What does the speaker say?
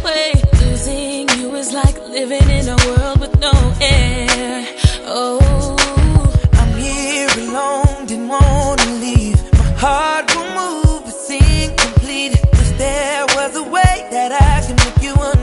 way. Losing you is like living in a world with no air. Oh, I'm here alone, didn't wanna leave. My heart will move, it's incomplete. Wish there was a way that I can make you understand.